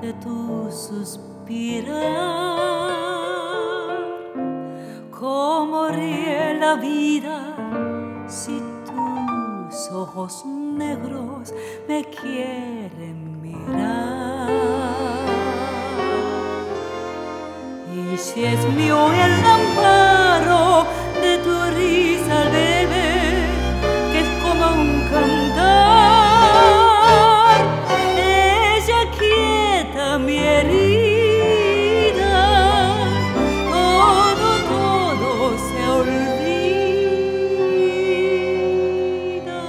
de tu suspirar. ¿Cómo ríe la vida si tus ojos negros me quieren mirar? Y si es mío el amparo de tu risa leve, que es como un cantar, ella quieta mi herida, todo se olvida.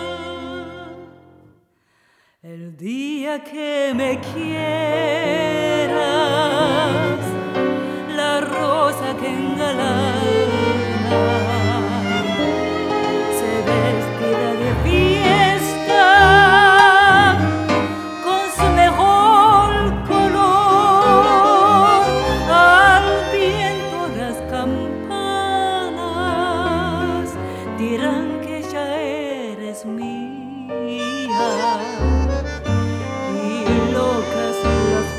El día que me quieras, la rosa que engalana se vestirá de fiesta con su mejor color. Al viento las campanas dirán que ya eres mía, y locas las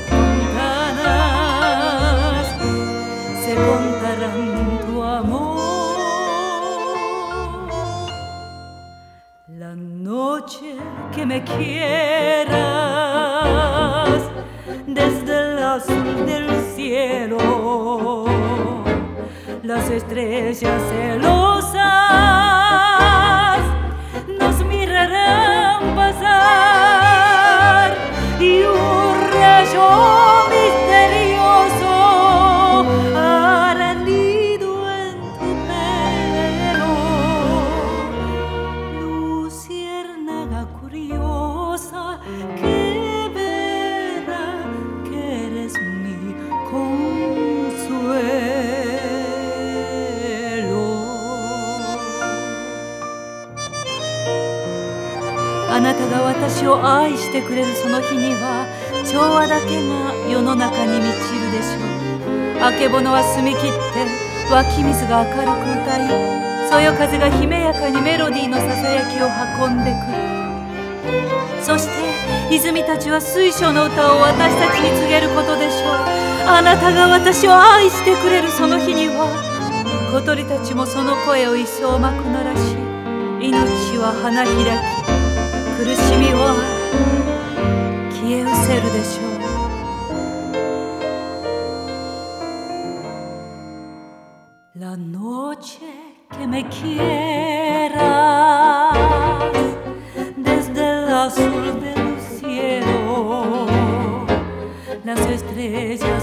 fontanas se contarán tu amor. La noche que me quieras, desde el azul del cielo, las estrellas celosas nos mirarán pasar, y un rayo misterioso hará nido en tu pelo. Luciérnaga curiosa que verá que eres mi consuelo. あなたが私を愛してくれるその日には、調和だけが世の中に満ちるでしょう。あけぼのは澄み切って湧き水が明るく歌い、そよ風が姫やかにメロディーのささやきを運んでくる。そして泉たちは水晶の歌を私たちに告げることでしょう。あなたが私を愛してくれるその日には、小鳥たちもその声を一層まくならし、命は花開き、苦しみは消え失せるでしょう。La noche que me quieras, desde el azul del cielo, las estrellas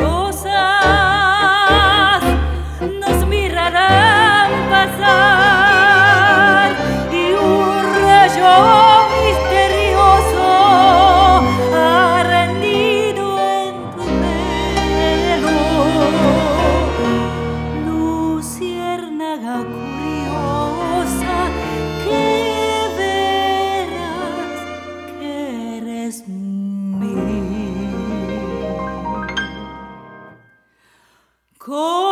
celosas nos mirarán pasar, y un rayo curiosa que verás que eres mío.